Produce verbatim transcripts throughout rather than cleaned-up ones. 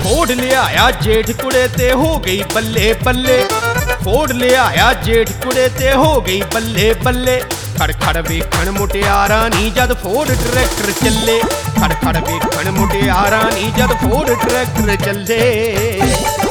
ਫੋੜ ਲਿਆਇਆ ਜੇਠ ਕੁੜੇ ਤੇ ਹੋ ਗਈ ਬੱਲੇ ਬੱਲੇ। ਫੋੜ ਲਿਆਇਆ ਜੇਠ ਕੁੜੇ ਤੇ ਹੋ ਗਈ ਬੱਲੇ ਬੱਲੇ। ਖੜ ਖੜ ਵੇਖਣ ਮੁਟਿਆਰਾਂ ਨੀ ਜਦ ਫੋੜ ਟਰੈਕਟਰ ਚੱਲੇ। ਖੜ ਖੜ ਵੇਖਣ ਮੁਟਿਆਰਾਂ ਨੀ ਜਦ ਫੋੜ ਟਰੈਕਟਰ ਚੱਲੇ।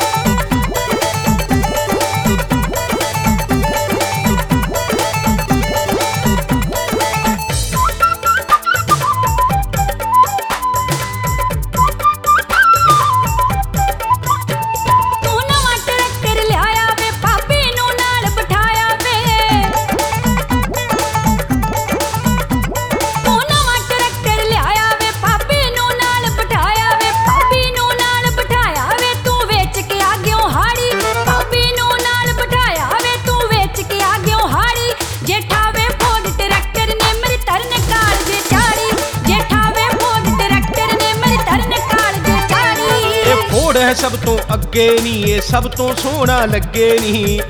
ਹੈ ਸਭ ਤੋਂ ਅੱਗੇ ਨੀ ਇਹ ਸਭ ਤੋਂ ਸੋਹਣਾ ਲੱਗੇ ਨੀ।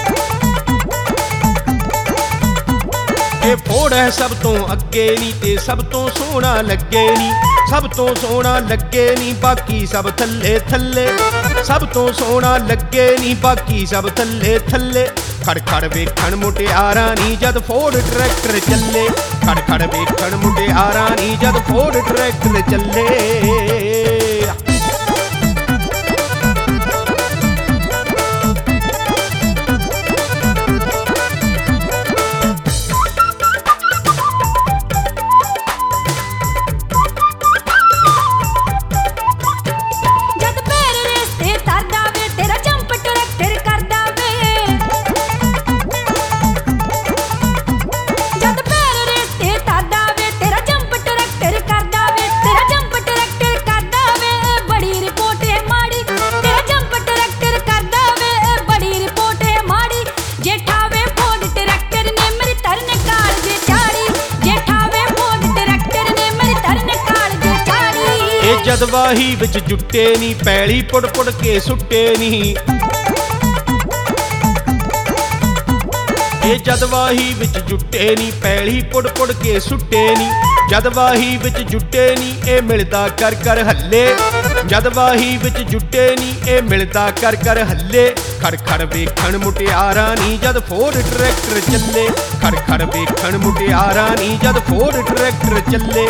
ਇਹ ਫੋੜ ਹੈ ਸਭ ਤੋਂ ਅੱਗੇ ਨੀ ਤੇ ਸਭ ਤੋਂ ਸੋਹਣਾ ਲੱਗੇ ਨੀ। ਸਭ ਤੋਂ ਸੋਹਣਾ ਲੱਗੇ ਨੀ ਬਾਕੀ ਸਭ ਥੱਲੇ ਥੱਲੇ। ਸਭ ਤੋਂ ਸੋਹਣਾ ਲੱਗੇ ਨੀ ਬਾਕੀ ਸਭ ਥੱਲੇ ਥੱਲੇ। ਖੜ ਖੜ ਵੇਖਣ ਮੁਟਿਆਰਾਂ ਨੀ ਜਦ ਫੋੜ ਟਰੈਕਟਰ ਚੱਲੇ। ਖੜ ਖੜ ਵੇਖਣ ਮੁਟਿਆਰਾਂ ਨੀ ਜਦ ਫੋੜ ਟਰੈਕਟਰ ਚੱਲੇ। ਜਦ ਵਾਹੀ ਵਿੱਚ ਜੁੱਟੇ ਨੀ ਪੈਲੀ ਪੁੜ ਪੁੜ ਕੇ ਸੁੱਟੇ ਨੀ। ਇਹ ਜਦ ਵਾਹੀ ਵਿੱਚ ਜੁੱਟੇ ਨੀ ਪੈਲੀ ਪੁੜ ਪੁੜ ਕੇ ਸੁੱਟੇ ਨੀ। ਜਦ ਵਾਹੀ ਵਿੱਚ ਜੁੱਟੇ ਨੀ ਇਹ ਮਿਲਦਾ ਕਰ ਕਰ ਹੱਲੇ। ਜਦ ਵਾਹੀ ਵਿੱਚ ਜੁੱਟੇ ਨੀ ਇਹ ਮਿਲਦਾ ਕਰ ਕਰ ਹੱਲੇ। ਖੜ ਖੜ ਵੇਖਣ ਮੁਟਿਆਰਾਂ ਨੀ ਜਦ ਫੋੜ ਟਰੈਕਟਰ ਚੱਲੇ। ਖੜ ਖੜ ਵੇਖਣ ਮੁਟਿਆਰਾਂ ਨੀ ਜਦ ਫੋੜ ਟਰੈਕਟਰ ਚੱਲੇ।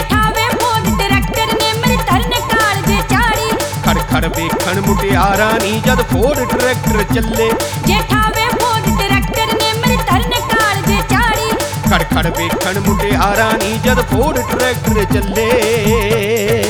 ਖੜ ਖੜ ਵੇਖਣ ਮੁਟਿਆਰਾਂ ਨੀ ਜਦ ਫੋੜ ਟਰੈਕਟਰ ਚੱਲੇ। ਜੇਠਾ ਵੇ ਫੋੜ ਟਰੈਕਟਰ ਨੇ ਮੇਰੇ ਤਰਨ ਕਾਲਜੇ ਚਾੜੀ। ਖੜ ਖੜ ਵੇਖਣ ਮੁਟਿਆਰਾਂ ਨੀ ਜਦ ਫੋੜ ਟਰੈਕਟਰ ਚੱਲੇ।